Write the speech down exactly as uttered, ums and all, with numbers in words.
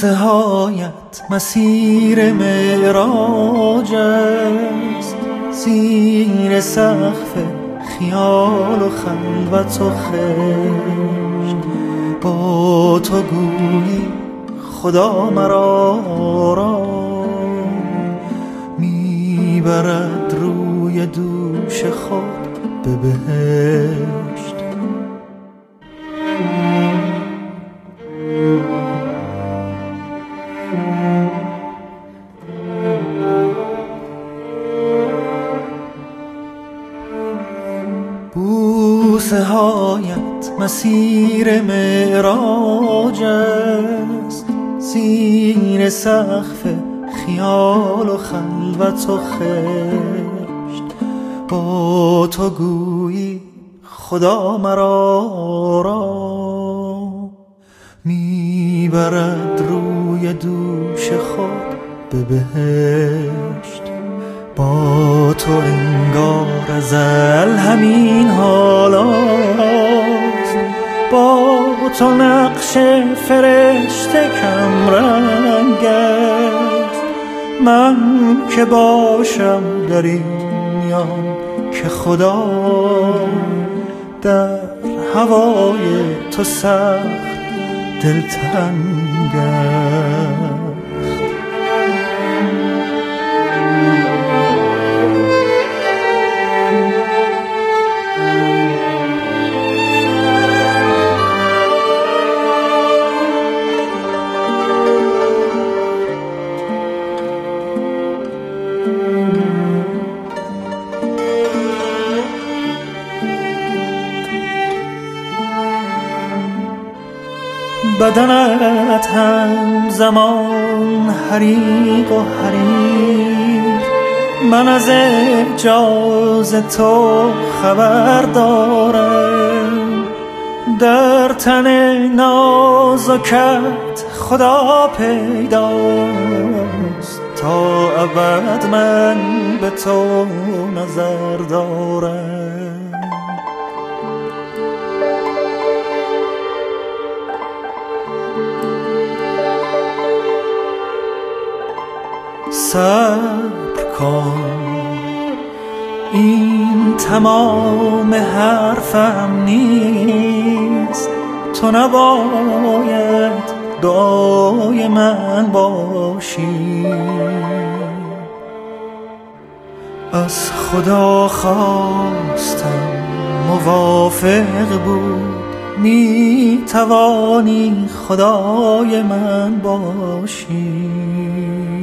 بوسه هایت مسیر معراج است، زیر سقف خیال و خلوت و خشت. با تو گویی خدا مرا را میبرد روی دوش خود به بهشت. بوسه هایت مسیر معراج است، زیر سقف خیال و خلوت و خشت. با تو گویی خدا مرا را میبرد روی دوش خود به بهشت. با تو انگار ازل همین حالاست، با تو نقش فرشته کم رنگ است. من که باشم در این میان که خدا در هوای تو سخت دلتنگ است. بدنت هم زمان حریق و حریر، من از اعجاز تو خبر دارم. در تن نازکت خدا پیداست، تا ابد من به تو نظر دارم. صبر کن، این تمام حرفم نیست. تو نباید دعای من باشی، از خدا خواستم موافق بود. می توانی خدای من باشی.